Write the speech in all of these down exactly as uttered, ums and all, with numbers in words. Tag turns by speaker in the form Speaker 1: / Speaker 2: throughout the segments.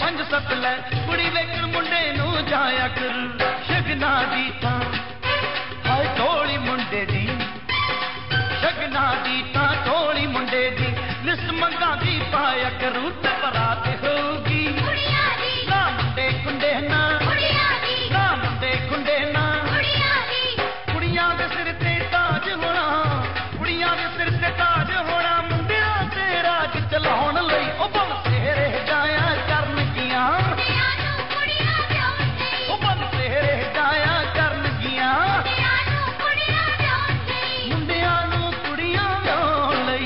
Speaker 1: पंज सत लै कुड़ी वेखण मुंडे नूं जाया कर शगना दी तां हाय टोली मुंडे दी शगना दी तां टोली मुंडे दी लिस्ट मंगा दी पाया करूं ते बरात होगी ना मुंडे कुंडे ना ना मुंडे कुंडे ना कुड़ियां दे सिर ते ताज होना कुड़ियां दे सिर ते ताज होना मुंडिया ते राज चलाउण लई ओ बल तेरे जाया करनगियां ओ बल तेरे जाया करनगियां मुंडियां नूं कुड़ियां विआउण लई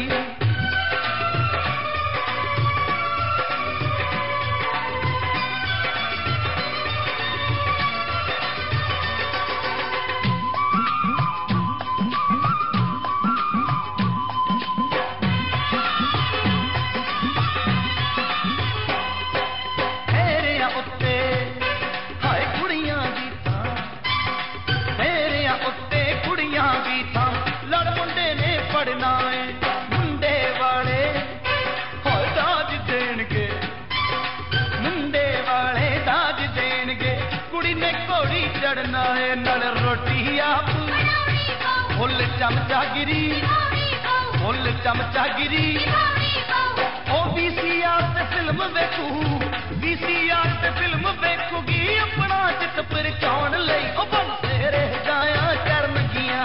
Speaker 1: पढ़ना है मुंडे वाले होए दाज देणगे मुंडे वाले दाज देणगे कुड़ी ने घोड़ी चढ़ना है नाल रोटी आप फुल चमचागिरी फुल चमचागिरी ओ बीसीआर ते फिल्म वेखू बीसीआर ते फिल्म वेखूगी अपना चित परचाउण लई ओ बन तेरे जाया करनगियां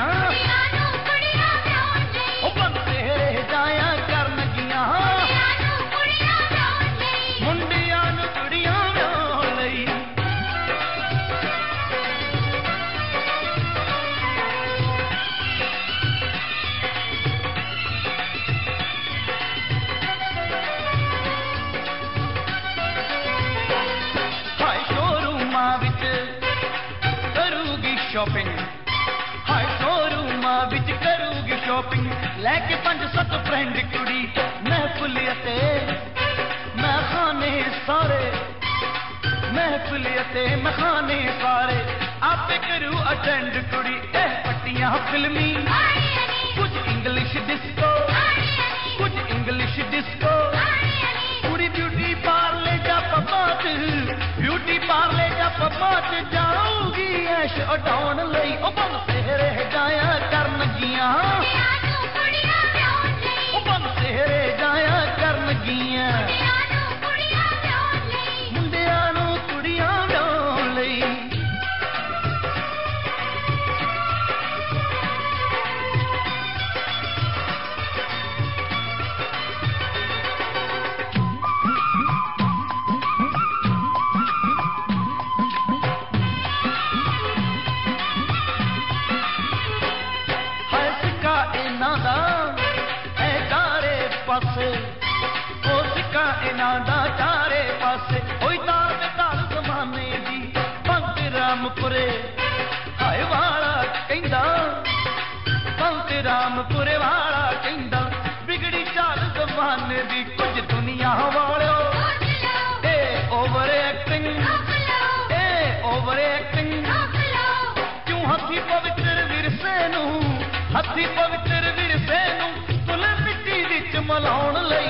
Speaker 1: जाया करनगियां मुंडियां नूं कुड़ियां विआउण लई हाय शोरूमां विच करूगी शॉपिंग हाय शोरूमां विच करूगी शॉपिंग लैके पंज सत फ्रेंड कुड़ी महफिल ते मैं खाने सारे महफिल ते मैं खाने सारे आपे करूं अटेंड कुड़ी ए पट्टियां फिल्मी कुछ इंग्लिश डिस्को कुछ इंग्लिश डिस्को कुड़ी ब्यूटी पार्ले जा पपात ब्यूटी पार्ले जा पपात जाऊगी ऐश उठाउण लई ओ बन तेरे जाया करनगियां तेरे जाया करनगियां मुंडियां नूं कुड़ियां विआउण लई हाय सिक्का इन्हां दा पासे ओ सिक्का इन्हां दा चारे पासे ओई तार ते ताल जमाने दी पंत रामपुरे हाय वाला कहंदा पंत रामपुरे वाला कहंदा बिगड़ी चाल जमाने दी कुछ दुनिया वालिओ ए ओवर एक्टिंग ए ओवर एक्टिंग क्यों हथी पवित्र विरसे नूं हथी पवित्र विरसे नूं तुले मिट्टी विच मलाउण लई